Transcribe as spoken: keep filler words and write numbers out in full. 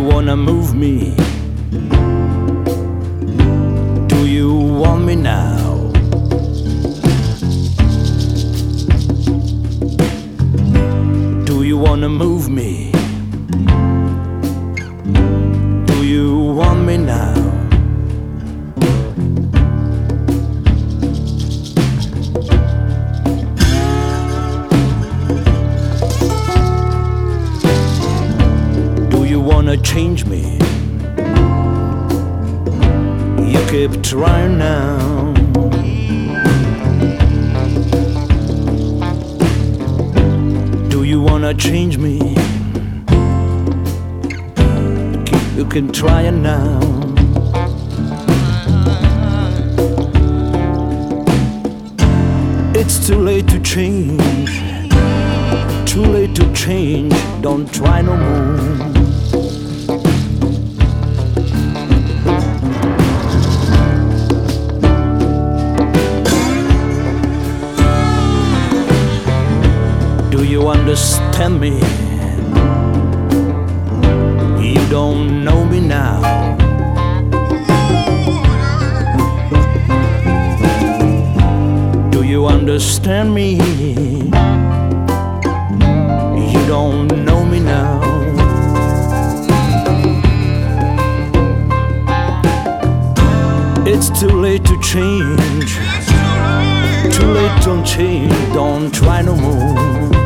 wanna move me? Do you want me now? Do you wanna move me? Do you want me now? Wanna change me? You keep trying now. Do you wanna change me? You can try it now. It's too late to change. Too late to change. Don't try no more. Do you understand me? You don't know me now. Do you understand me? You don't know me now. It's too late to change. Too late to change. Don't try no more.